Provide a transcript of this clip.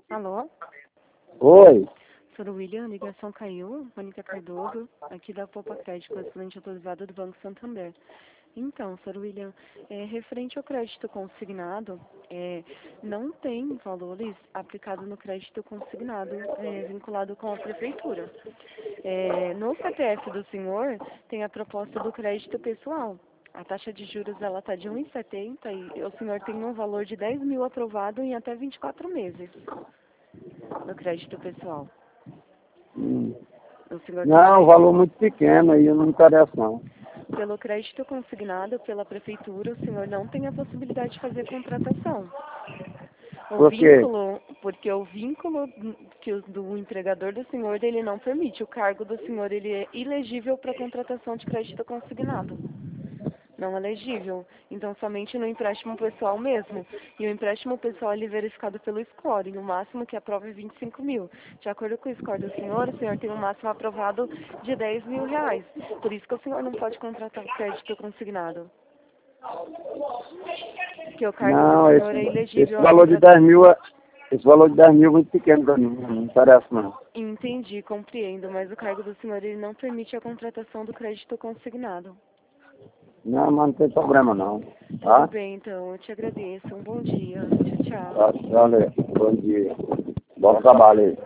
Alô? Oi. Sr. William, a ligação caiu. Mônica Cardoso, aqui da Poupa Crédito, correspondente autorizado do Banco Santander. Então, Sr. William, referente ao crédito consignado, não tem valores aplicados no crédito consignado vinculado com a prefeitura. No CPF do senhor, tem a proposta do crédito pessoal. A taxa de juros ela está de 1,70 e o senhor tem um valor de 10 mil aprovado em até 24 meses no crédito pessoal. O senhor Não, um valor muito pequeno aí, eu não me interessa não. Pelo crédito consignado pela prefeitura, o senhor não tem a possibilidade de fazer contratação. Por quê? Porque o vínculo do entregador do senhor, ele não permite. O cargo do senhor, ele é ilegível para contratação de crédito consignado. Não elegível. Então, somente no empréstimo pessoal mesmo. E o empréstimo pessoal ele é verificado pelo score. O máximo que aprova é 25 mil. De acordo com o score do senhor, o senhor tem um máximo aprovado de 10 mil reais. Por isso que o senhor não pode contratar o crédito consignado. Porque o cargo do Não, senhor é esse ilegível. valor de 10 mil esse valor de 10 mil é muito pequeno para mim, não me interessa não. Entendi, compreendo. Mas o cargo do senhor ele não permite a contratação do crédito consignado. Não, mas não tem problema não. Tá? Tudo bem, então. Eu te agradeço. Um bom dia. Tchau, tchau. Tá, valeu. Bom dia. Bom trabalho aí.